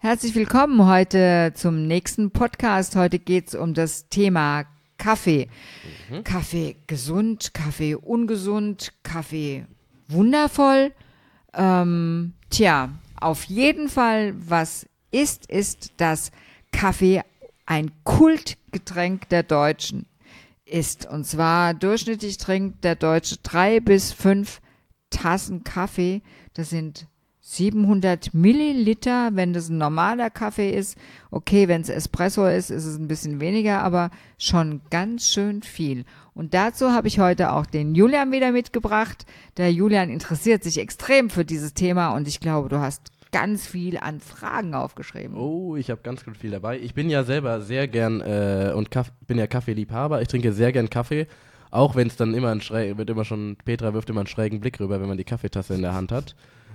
Herzlich willkommen heute zum nächsten Podcast. Heute geht es um das Thema Kaffee. Kaffee gesund, Kaffee ungesund, Kaffee wundervoll. Auf jeden Fall, was ist, dass Kaffee ein Kultgetränk der Deutschen ist. Und zwar durchschnittlich trinkt der Deutsche 3 bis 5 Tassen Kaffee. Das sind 700 Milliliter, wenn das ein normaler Kaffee ist. Okay, wenn es Espresso ist, ist es ein bisschen weniger, aber schon ganz schön viel. Und dazu habe ich heute auch den Julian wieder mitgebracht. Der Julian interessiert sich extrem für dieses Thema und ich glaube, du hast ganz viel an Fragen aufgeschrieben. Oh, ich habe ganz viel dabei. Ich bin ja selber sehr gern bin ja Kaffeeliebhaber. Ich trinke sehr gern Kaffee, auch wenn es dann Petra wirft immer einen schrägen Blick rüber, wenn man die Kaffeetasse in der Hand hat.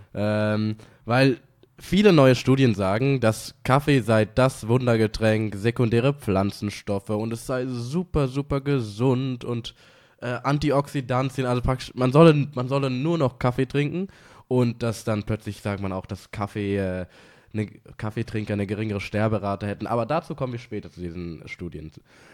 Weil viele neue Studien sagen, dass Kaffee sei das Wundergetränk, sekundäre Pflanzenstoffe und es sei super, super gesund und Antioxidantien, also praktisch, man solle nur noch Kaffee trinken und dass dann plötzlich, sagt man auch, dass Kaffeetrinker eine geringere Sterberate hätten, aber dazu kommen wir später zu diesen Studien.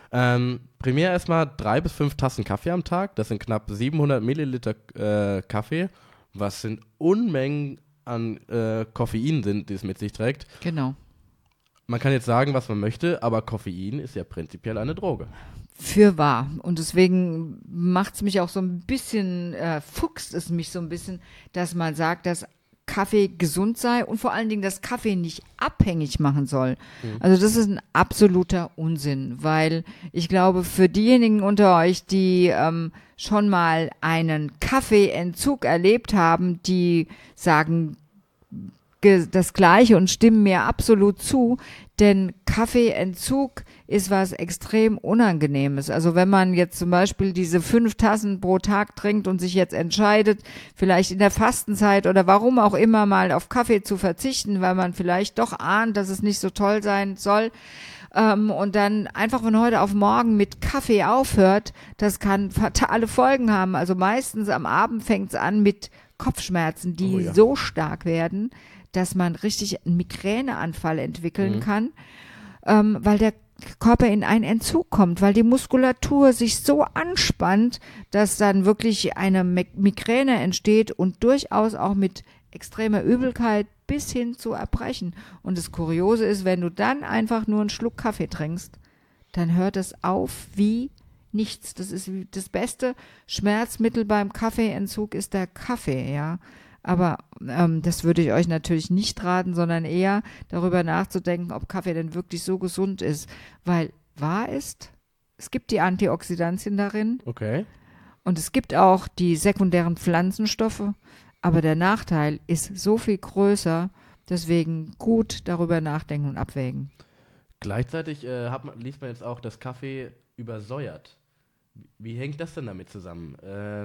Primär erstmal 3 bis 5 Tassen Kaffee am Tag, das sind knapp 700 Milliliter Kaffee. Was sind Unmengen an Koffein die es mit sich trägt. Genau. Man kann jetzt sagen, was man möchte, aber Koffein ist ja prinzipiell eine Droge. Fürwahr. Und deswegen macht es mich auch so ein bisschen, fuchst es mich so ein bisschen, dass man sagt, dass Kaffee gesund sei und vor allen Dingen, dass Kaffee nicht abhängig machen soll. Also das ist ein absoluter Unsinn, weil ich glaube, für diejenigen unter euch, die schon mal einen Kaffeeentzug erlebt haben, die sagen das Gleiche und stimmen mir absolut zu, denn Kaffeeentzug ist was extrem Unangenehmes. Also wenn man jetzt zum Beispiel diese 5 Tassen pro Tag trinkt und sich jetzt entscheidet, vielleicht in der Fastenzeit oder warum auch immer mal auf Kaffee zu verzichten, weil man vielleicht doch ahnt, dass es nicht so toll sein soll, und dann einfach von heute auf morgen mit Kaffee aufhört, das kann fatale Folgen haben. Also meistens am Abend fängt es an mit Kopfschmerzen, die so stark werden, dass man richtig einen Migräneanfall entwickeln kann, weil der Körper in einen Entzug kommt, weil die Muskulatur sich so anspannt, dass dann wirklich eine Migräne entsteht und durchaus auch mit extremer Übelkeit bis hin zu Erbrechen. Und das Kuriose ist, wenn du dann einfach nur einen Schluck Kaffee trinkst, dann hört es auf wie nichts. Das ist das beste Schmerzmittel beim Kaffeeentzug ist der Kaffee, ja. Aber das würde ich euch natürlich nicht raten, sondern eher darüber nachzudenken, ob Kaffee denn wirklich so gesund ist. Weil wahr ist, es gibt die Antioxidantien darin. Okay. Und es gibt auch die sekundären Pflanzenstoffe. Aber der Nachteil ist so viel größer, deswegen gut darüber nachdenken und abwägen. Gleichzeitig liest man jetzt auch, dass Kaffee übersäuert. Wie hängt das denn damit zusammen?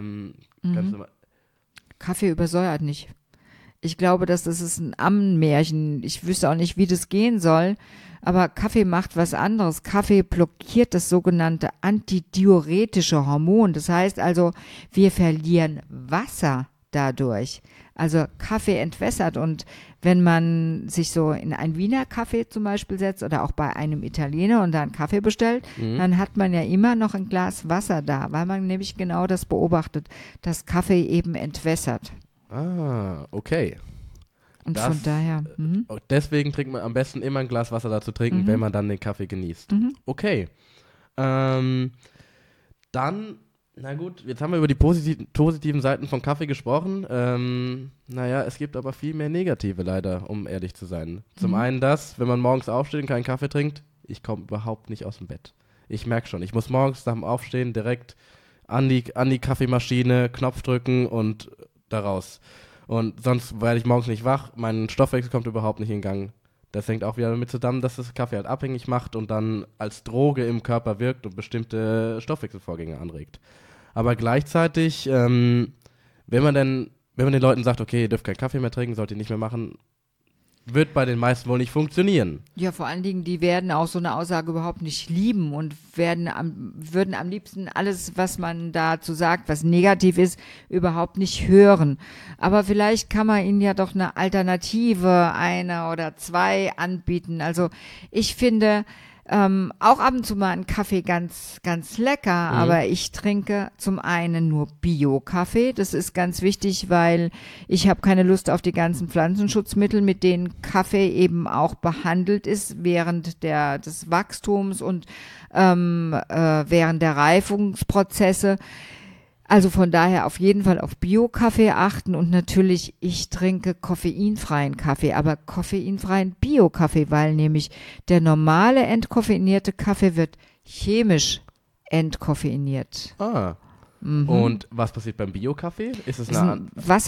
Kaffee übersäuert nicht. Ich glaube, das ist ein Ammenmärchen. Ich wüsste auch nicht, wie das gehen soll. Aber Kaffee macht was anderes. Kaffee blockiert das sogenannte antidiuretische Hormon. Das heißt also, wir verlieren Wasser dadurch. Also Kaffee entwässert und wenn man sich so in einen Wiener Kaffee zum Beispiel setzt oder auch bei einem Italiener und da einen Kaffee bestellt, dann hat man ja immer noch ein Glas Wasser da, weil man nämlich genau das beobachtet, dass Kaffee eben entwässert. Ah, okay. Und von daher. Deswegen trinkt man am besten immer ein Glas Wasser dazu trinken, wenn man dann den Kaffee genießt. Okay. Dann, na gut, jetzt haben wir über die positiven Seiten von Kaffee gesprochen. Es gibt aber viel mehr negative leider, um ehrlich zu sein. Zum einen das, wenn man morgens aufsteht und keinen Kaffee trinkt, ich komme überhaupt nicht aus dem Bett. Ich merke schon, ich muss morgens nach dem Aufstehen direkt an die Kaffeemaschine, Knopf drücken und da raus. Und sonst werde ich morgens nicht wach, mein Stoffwechsel kommt überhaupt nicht in Gang. Das hängt auch wieder damit zusammen, dass das Kaffee halt abhängig macht und dann als Droge im Körper wirkt und bestimmte Stoffwechselvorgänge anregt. Aber gleichzeitig, wenn man den Leuten sagt, okay, ihr dürft keinen Kaffee mehr trinken, sollt ihr nicht mehr machen, wird bei den meisten wohl nicht funktionieren. Ja, vor allen Dingen, die werden auch so eine Aussage überhaupt nicht lieben und würden am liebsten alles, was man dazu sagt, was negativ ist, überhaupt nicht hören. Aber vielleicht kann man ihnen ja doch eine Alternative, eine oder zwei anbieten. Also ich finde auch ab und zu mal einen Kaffee ganz, ganz lecker, aber ich trinke zum einen nur Bio-Kaffee. Das ist ganz wichtig, weil ich habe keine Lust auf die ganzen Pflanzenschutzmittel, mit denen Kaffee eben auch behandelt ist während des Wachstums und während der Reifungsprozesse. Also von daher auf jeden Fall auf Bio-Kaffee achten und natürlich, ich trinke koffeinfreien Kaffee, aber koffeinfreien Bio-Kaffee, weil nämlich der normale entkoffeinierte Kaffee wird chemisch entkoffeiniert. Und was passiert beim Bio-Kaffee? Ist es ein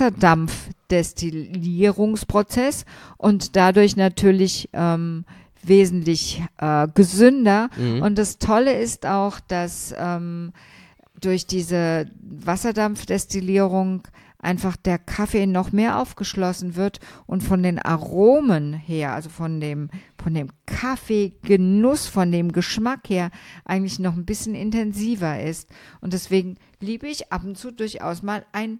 Wasserdampfdestillierungsprozess und dadurch natürlich wesentlich gesünder. Und das Tolle ist auch, dass durch diese Wasserdampfdestillierung einfach der Kaffee noch mehr aufgeschlossen wird und von den Aromen her, also von dem Kaffeegenuss, von dem Geschmack her eigentlich noch ein bisschen intensiver ist. Und deswegen liebe ich ab und zu durchaus mal einen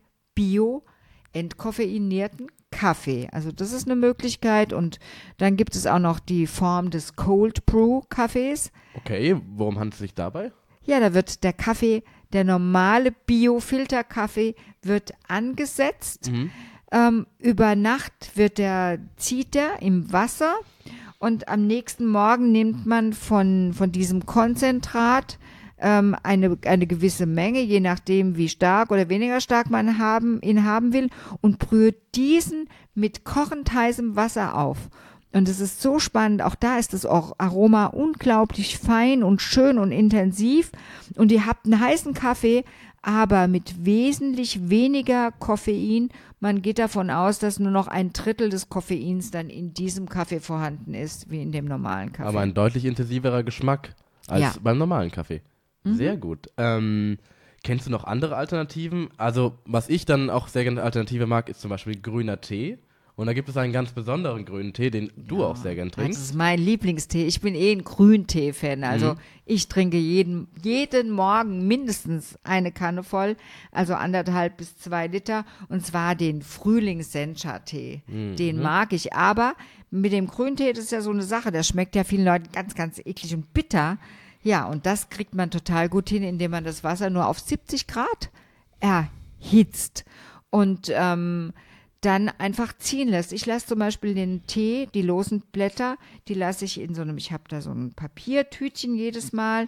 bio-entkoffeinierten Kaffee. Also das ist eine Möglichkeit und dann gibt es auch noch die Form des Cold Brew Kaffees. Okay, worum handelt es sich dabei? Ja, da wird der normale Bio-Filterkaffee wird angesetzt. Über Nacht zieht der im Wasser und am nächsten Morgen nimmt man von diesem Konzentrat eine gewisse Menge, je nachdem wie stark oder weniger stark man ihn haben will und brüht diesen mit kochend heißem Wasser auf. Und es ist so spannend, auch da ist das Aroma unglaublich fein und schön und intensiv. Und ihr habt einen heißen Kaffee, aber mit wesentlich weniger Koffein. Man geht davon aus, dass nur noch 1/3 des Koffeins dann in diesem Kaffee vorhanden ist, wie in dem normalen Kaffee. Aber ein deutlich intensiverer Geschmack als beim normalen Kaffee. Sehr gut. Kennst du noch andere Alternativen? Also, was ich dann auch sehr gerne Alternative mag, ist zum Beispiel grüner Tee. Und da gibt es einen ganz besonderen grünen Tee, den du auch sehr gern trinkst. Das ist mein Lieblingstee. Ich bin ein Grüntee-Fan. Also ich trinke jeden Morgen mindestens eine Kanne voll, also 1,5 bis 2 Liter. Und zwar den Frühlings-Sencha-Tee. Den mag ich. Aber mit dem Grüntee, das ist ja so eine Sache, der schmeckt ja vielen Leuten ganz, ganz eklig und bitter. Ja, und das kriegt man total gut hin, indem man das Wasser nur auf 70 Grad erhitzt. Und dann einfach ziehen lässt. Ich lasse zum Beispiel den Tee, die losen Blätter, die lasse ich ich habe da so ein Papiertütchen jedes Mal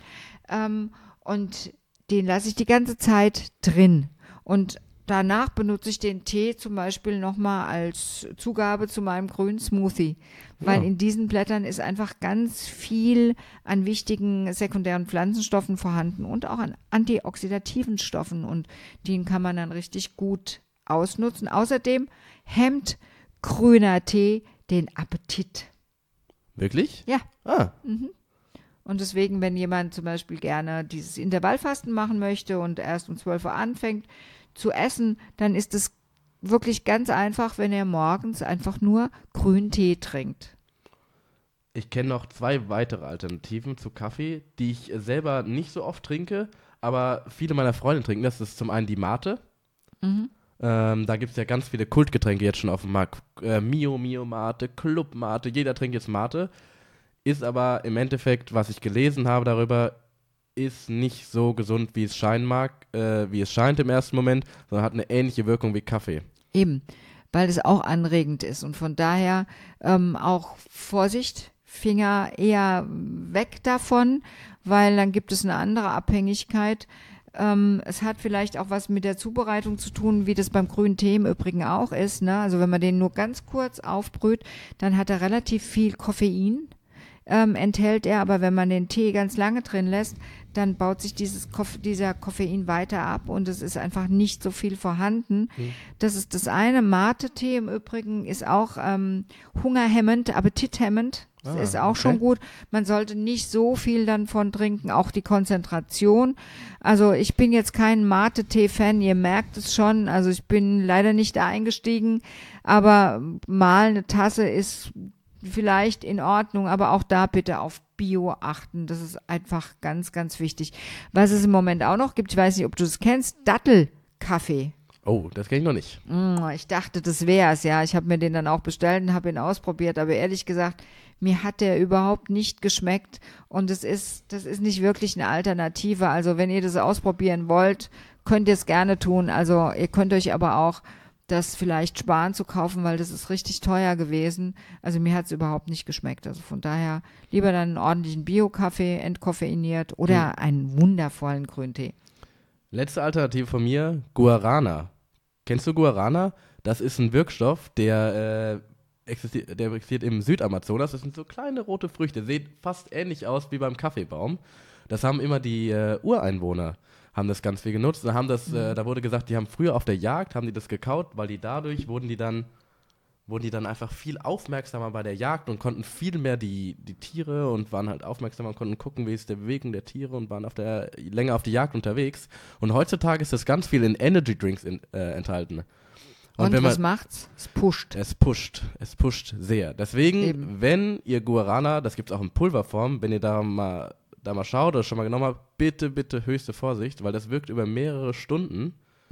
und den lasse ich die ganze Zeit drin. Und danach benutze ich den Tee zum Beispiel nochmal als Zugabe zu meinem grünen Smoothie, weil in diesen Blättern ist einfach ganz viel an wichtigen sekundären Pflanzenstoffen vorhanden und auch an antioxidativen Stoffen und den kann man dann richtig gut ausnutzen. Außerdem hemmt grüner Tee den Appetit. Wirklich? Ja. Ah. Und deswegen, wenn jemand zum Beispiel gerne dieses Intervallfasten machen möchte und erst um 12 Uhr anfängt zu essen, dann ist es wirklich ganz einfach, wenn er morgens einfach nur grünen Tee trinkt. Ich kenne noch 2 weitere Alternativen zu Kaffee, die ich selber nicht so oft trinke, aber viele meiner Freunde trinken. Das ist zum einen die Mate. Da gibt es ja ganz viele Kultgetränke jetzt schon auf dem Markt. Mio Mate, Club Mate, jeder trinkt jetzt Mate. Ist aber im Endeffekt, was ich gelesen habe darüber, ist nicht so gesund, wie es scheint im ersten Moment, sondern hat eine ähnliche Wirkung wie Kaffee. Eben, weil es auch anregend ist und von daher auch Vorsicht, Finger eher weg davon, weil dann gibt es eine andere Abhängigkeit. Es hat vielleicht auch was mit der Zubereitung zu tun, wie das beim grünen Tee im Übrigen auch ist. Ne? Also wenn man den nur ganz kurz aufbrüht, dann hat er relativ viel Koffein, enthält er. Aber wenn man den Tee ganz lange drin lässt, dann baut sich dieser Koffein weiter ab und es ist einfach nicht so viel vorhanden. Das ist das eine. Mate-Tee im Übrigen ist auch hungerhemmend, appetithemmend Das ist auch schon gut. Man sollte nicht so viel dann von trinken, auch die Konzentration. Also ich bin jetzt kein Mate-Tee-Fan, ihr merkt es schon. Also ich bin leider nicht da eingestiegen, aber mal eine Tasse ist vielleicht in Ordnung, aber auch da bitte auf Bio achten. Das ist einfach ganz, ganz wichtig. Was es im Moment auch noch gibt, ich weiß nicht, ob du es kennst, Dattelkaffee. Oh, das kenne ich noch nicht. Ich dachte, das wär's, ja. Ich habe mir den dann auch bestellt und habe ihn ausprobiert, aber ehrlich gesagt, mir hat der überhaupt nicht geschmeckt und das ist nicht wirklich eine Alternative. Also wenn ihr das ausprobieren wollt, könnt ihr es gerne tun. Also ihr könnt euch aber auch das vielleicht sparen zu kaufen, weil das ist richtig teuer gewesen. Also mir hat es überhaupt nicht geschmeckt. Also von daher lieber dann einen ordentlichen Bio-Kaffee, entkoffeiniert oder einen wundervollen Grüntee. Letzte Alternative von mir, Guarana. Kennst du Guarana? Das ist ein Wirkstoff, der existiert im Südamazonas. Das sind so kleine rote Früchte, sieht fast ähnlich aus wie beim Kaffeebaum. Das haben immer die Ureinwohner, haben das ganz viel genutzt. Und haben das, da wurde gesagt, die haben früher auf der Jagd, haben die das gekaut, weil die dadurch wurden die dann einfach viel aufmerksamer bei der Jagd und konnten viel mehr die Tiere und waren halt aufmerksamer und konnten gucken, wie ist der Bewegung der Tiere und waren länger auf die Jagd unterwegs. Und heutzutage ist das ganz viel in Energy Drinks enthalten. Und was macht's? Es pusht. Es pusht sehr. Deswegen, wenn ihr Guarana, das gibt es auch in Pulverform, wenn ihr da mal schaut oder schon mal genommen habt, bitte, bitte höchste Vorsicht, weil das wirkt über mehrere Stunden.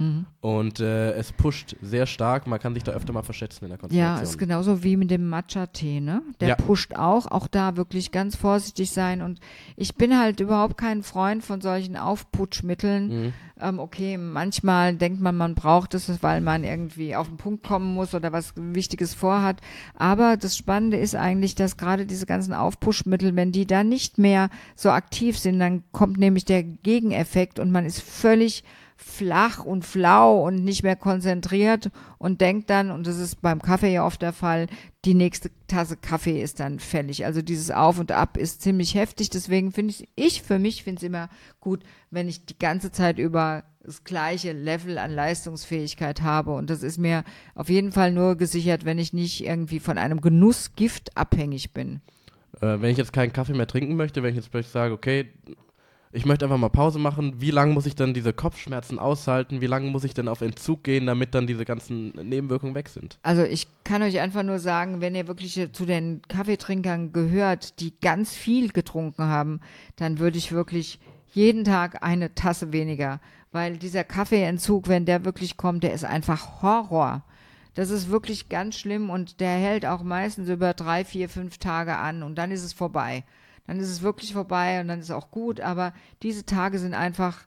Und es pusht sehr stark, man kann sich da öfter mal verschätzen in der Konzentration. Ja, ist genauso wie mit dem Matcha-Tee, ne? Der pusht auch da wirklich ganz vorsichtig sein und ich bin halt überhaupt kein Freund von solchen Aufputschmitteln. Okay, manchmal denkt man braucht es, weil man irgendwie auf den Punkt kommen muss oder was Wichtiges vorhat, aber das Spannende ist eigentlich, dass gerade diese ganzen Aufpuschmittel, wenn die da nicht mehr so aktiv sind, dann kommt nämlich der Gegeneffekt und man ist völlig flach und flau und nicht mehr konzentriert und denkt dann, und das ist beim Kaffee ja oft der Fall, die nächste Tasse Kaffee ist dann fällig. Also dieses Auf und Ab ist ziemlich heftig, deswegen finde ich für mich finde es immer gut, wenn ich die ganze Zeit über das gleiche Level an Leistungsfähigkeit habe und das ist mir auf jeden Fall nur gesichert, wenn ich nicht irgendwie von einem Genussgift abhängig bin. Wenn ich jetzt keinen Kaffee mehr trinken möchte, wenn ich jetzt vielleicht sage, okay, ich möchte einfach mal Pause machen. Wie lange muss ich dann diese Kopfschmerzen aushalten? Wie lange muss ich denn auf Entzug gehen, damit dann diese ganzen Nebenwirkungen weg sind? Also ich kann euch einfach nur sagen, wenn ihr wirklich zu den Kaffeetrinkern gehört, die ganz viel getrunken haben, dann würde ich wirklich jeden Tag eine Tasse weniger. Weil dieser Kaffeeentzug, wenn der wirklich kommt, der ist einfach Horror. Das ist wirklich ganz schlimm und der hält auch meistens über 3, 4, 5 Tage an und dann ist es vorbei. Dann ist es wirklich vorbei und dann ist es auch gut, aber diese Tage sind einfach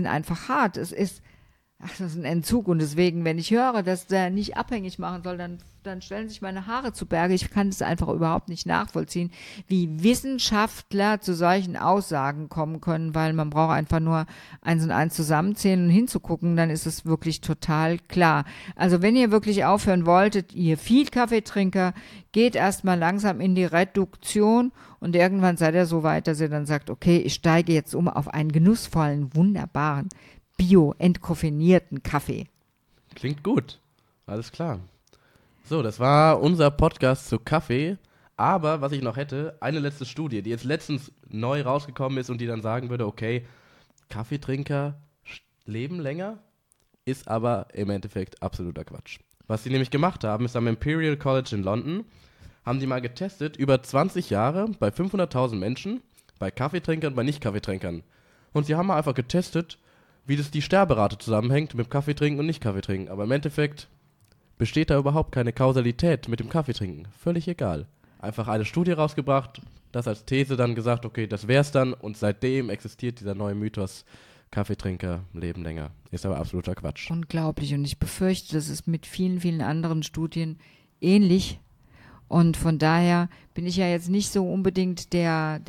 hart. Das ist ein Entzug und deswegen, wenn ich höre, dass der nicht abhängig machen soll, dann stellen sich meine Haare zu Berge. Ich kann es einfach überhaupt nicht nachvollziehen, wie Wissenschaftler zu solchen Aussagen kommen können, weil man braucht einfach nur 1 und 1 zusammenzählen und hinzugucken, dann ist es wirklich total klar. Also wenn ihr wirklich aufhören wolltet, ihr viel Kaffeetrinker, geht erstmal langsam in die Reduktion und irgendwann seid ihr so weit, dass ihr dann sagt, okay, ich steige jetzt um auf einen genussvollen, wunderbaren, bio-entkoffinierten Kaffee. Klingt gut. Alles klar. So, das war unser Podcast zu Kaffee. Aber was ich noch hätte, eine letzte Studie, die jetzt letztens neu rausgekommen ist und die dann sagen würde, okay, Kaffeetrinker leben länger, ist aber im Endeffekt absoluter Quatsch. Was sie nämlich gemacht haben, ist am Imperial College in London, haben die mal getestet, über 20 Jahre bei 500.000 Menschen, bei Kaffeetrinkern, bei Nicht-Kaffeetrinkern. Und sie haben mal einfach getestet, wie das die Sterberate zusammenhängt mit Kaffeetrinken und Nicht-Kaffeetrinken. Aber im Endeffekt besteht da überhaupt keine Kausalität mit dem Kaffeetrinken. Völlig egal. Einfach eine Studie rausgebracht, das als These dann gesagt, okay, das wär's dann. Und seitdem existiert dieser neue Mythos, Kaffeetrinker leben länger. Ist aber absoluter Quatsch. Unglaublich. Und ich befürchte, das ist mit vielen, vielen anderen Studien ähnlich. Und von daher bin ich ja jetzt nicht so unbedingt der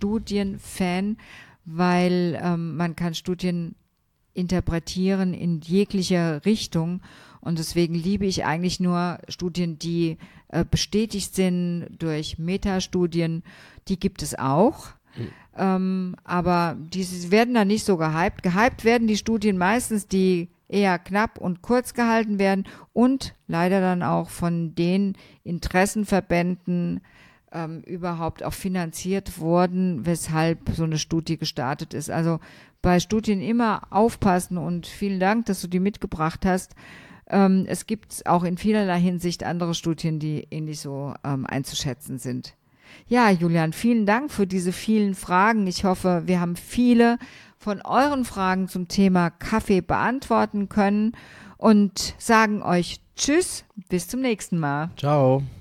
Studienfan, weil man kann Studien interpretieren in jeglicher Richtung und deswegen liebe ich eigentlich nur Studien, die bestätigt sind durch Metastudien, die gibt es auch, aber die werden da nicht so gehypt. Gehypt werden die Studien meistens, die eher knapp und kurz gehalten werden und leider dann auch von den Interessenverbänden überhaupt auch finanziert wurden, weshalb so eine Studie gestartet ist. Also bei Studien immer aufpassen und vielen Dank, dass du die mitgebracht hast. Es gibt auch in vielerlei Hinsicht andere Studien, die ähnlich so einzuschätzen sind. Ja, Julian, vielen Dank für diese vielen Fragen. Ich hoffe, wir haben viele von euren Fragen zum Thema Kaffee beantworten können und sagen euch Tschüss, bis zum nächsten Mal. Ciao.